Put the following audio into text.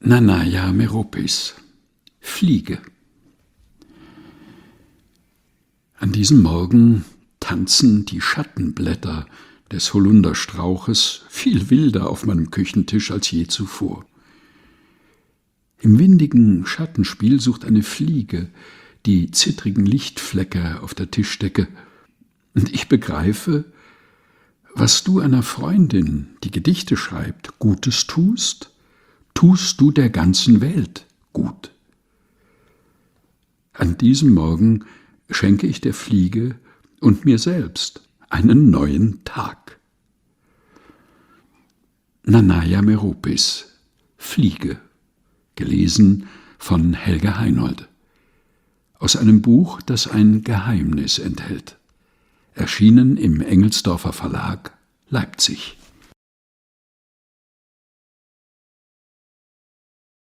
Nanaja Meropis, Fliege. An diesem Morgen tanzen die Schattenblätter des Holunderstrauches viel wilder auf meinem Küchentisch als je zuvor. Im windigen Schattenspiel sucht eine Fliege die zittrigen Lichtflecke auf der Tischdecke, und ich begreife, was du einer Freundin, die Gedichte schreibt, Gutes tust, tust du der ganzen Welt gut. An diesem Morgen schenke ich der Fliege und mir selbst einen neuen Tag. Nanaja Meropis, Fliege, gelesen von Helga Heinold. Aus einem Buch, das ein Geheimnis enthält. Erschienen im Engelsdorfer Verlag, Leipzig.